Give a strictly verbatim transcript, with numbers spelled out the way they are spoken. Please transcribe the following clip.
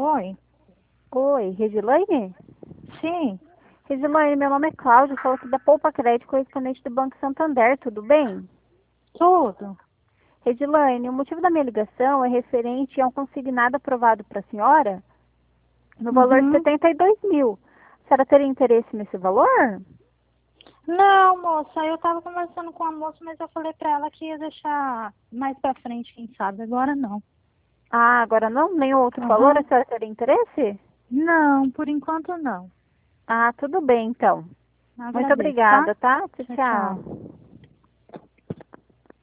Oi? Oi, Regilaine? Sim, Regilaine, meu nome é Cláudia, falo aqui da Poupa Crédito, correspondente do Banco Santander, tudo bem? tudo. Regilaine, o motivo da minha ligação é referente a um consignado aprovado para a senhora no valor de Uhum. setenta e dois mil. A senhora teria interesse nesse valor? Não, moça, eu tava conversando com a moça, mas eu falei pra ela que ia deixar mais pra frente, quem sabe. Agora não. Ah, agora não? Nenhum outro valor? A Aham. senhora teria interesse? Não, por enquanto não. Ah, tudo bem então. Muito Agradeço, tá? obrigada, tá? Tchau, Tchau, tchau. tchau.